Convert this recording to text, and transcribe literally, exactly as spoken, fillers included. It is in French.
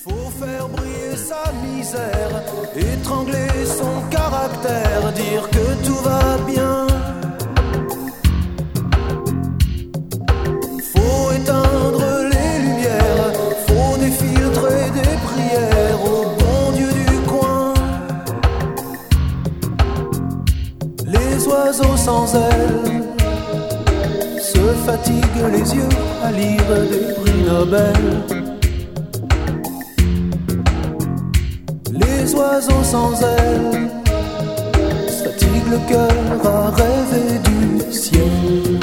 Faut faire briller sa misère, étrangler son caractère, dire que tout va bien. Faut éteindre les lumières, faut défiltrer des prières au bon Dieu du coin. Les oiseaux sans ailes se fatiguent les yeux à lire des prix Nobel. Les oiseaux sans ailes se fatiguent le cœur à rêver du ciel.